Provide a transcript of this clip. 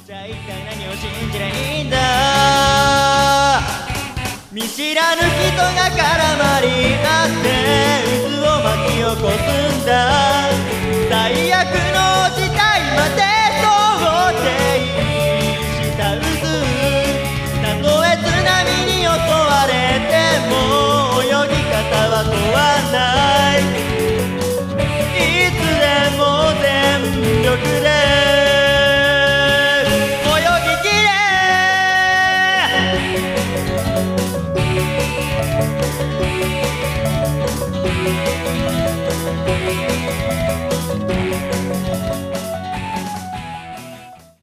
じゃあ一体何を信じりゃいいんだ。見知らぬ人が絡まり合って渦を巻き起こすんだ。最悪の事態まで想定した渦、たとえ津波に襲われても泳ぎ方は問わない。いつでも全力で